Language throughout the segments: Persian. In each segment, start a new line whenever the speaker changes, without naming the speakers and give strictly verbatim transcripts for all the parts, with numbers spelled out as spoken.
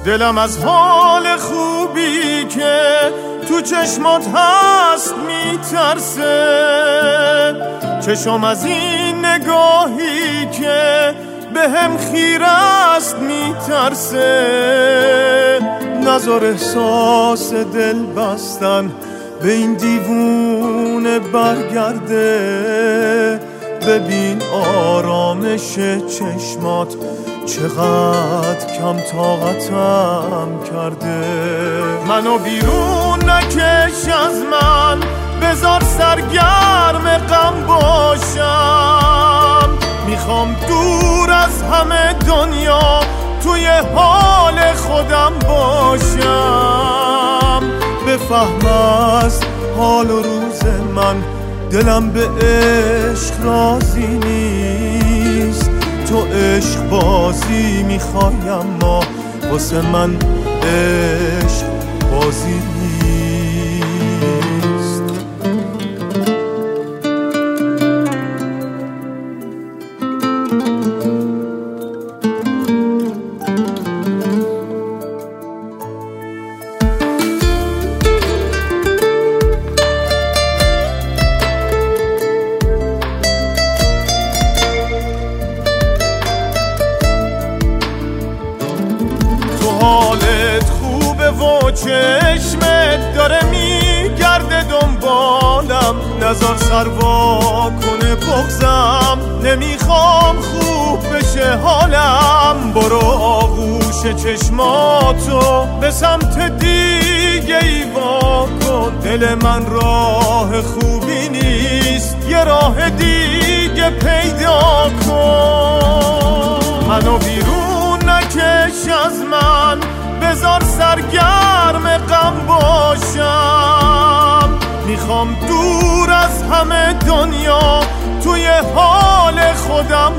دلم از حال خوبی که تو چشمات هست میترسه، چشم از این نگاهی که به هم خیره است میترسه. نذار احساس دل بستن به این دیوونه برگرده، ببین آرامش چشمات چقدر کم طاقتم کرده. منو بیرون نکش از من، بذار سرگرم غم باشم. میخوام دور از همه دنیا توی حال خودم باشم. بفهم از حال و روز من، دلم به عشق راضی نیست. تو عشق بازی میخوای اما واسه من عشق بازی نیست. حالت خوبه و چشمت داره میگرده دنبالم، نذار سروا کنه بغضم. نمیخوام خوب بشه حالم، برو آغوش چشماتو به سمت دیگه ای وا کن. دل من راه خوبی نیست، یه راه دیگه پیدا کن. منو بیرون نکش از من، بذار سرگرم غم باشم. میخوام دور از همه دنیا توی حال خودم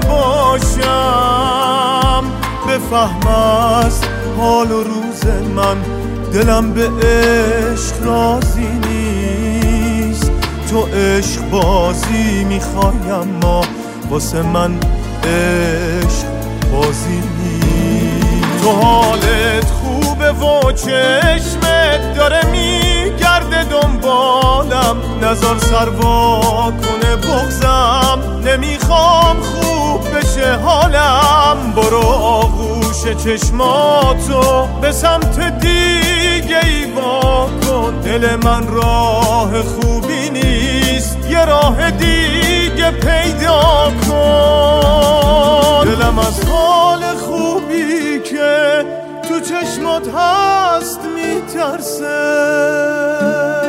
باشم. بفهم از حال و روز من، دلم به عشق راضی نیست. تو عشق بازی میخوای اما واسه من عشق بازی نیست. تو حالت خوبه و چشمت داره میگرده دنبالم، نذار سروا کنه بغضم. نمیخوام خوب بشه حالم، برو آغوش چشماتو به سمت دیگه ای وا کن. دل من راه خوبی نیست، یه راه دیگه پیدا کن. دلم از حال خوبی که تو چشمات هست میترسه.